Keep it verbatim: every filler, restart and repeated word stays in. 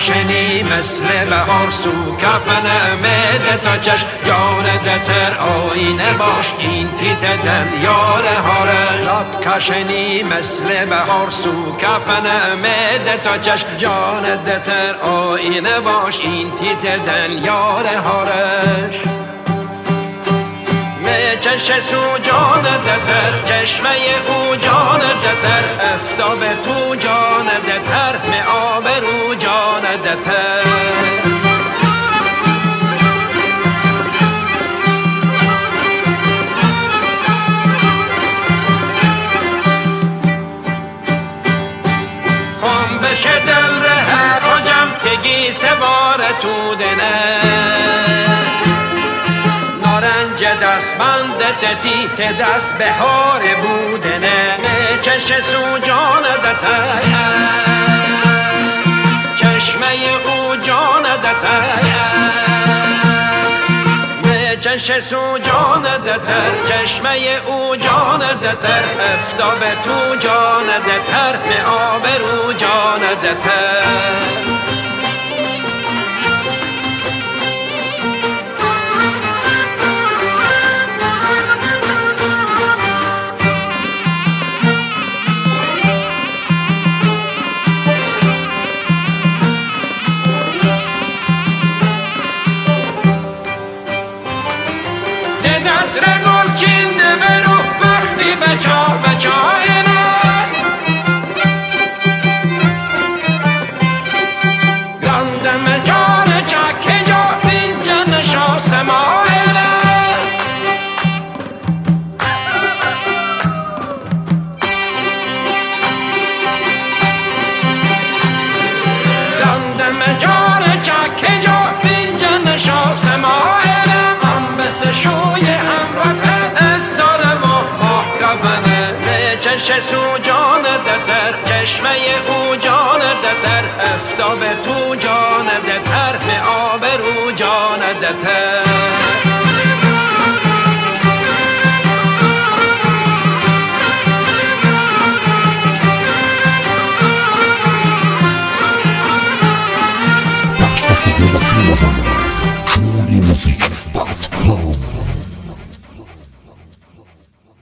کشنی مثل بهار سو کفن مده تا چشم جان دتر آینه باش این تیت دل یار هاره زاد کشنی مثل بهار سو کفن مده تا چشم جان دتر آینه باش این تیت دل یار هارش چش سو جان دتر چشمه او جان دتر افتاب تو جان دتر معاب رو جان دتر هم بشه دل ره پاجم تگی سوار تو دنه نارنج دست بند تتی که دست بهار بودنه چش سو جان دتر چشمه او جان دتر چش سو جان دتر چشمه او جان دتر افتاب تو جان دتر معاب رو جان دتر نصر گل چینده برو وقتی بچا بچا اینا گندم جان چک جا اینجا نشاس ما اینا گندم جان چک جا اینجا نشاس ما اینا هم بس شوی چش سو جان دتر چشمه او جان دتر افتاب تو جان دتر معاب رو جان دتر بخش تصویر و فیلم بازنده جوری موسیقی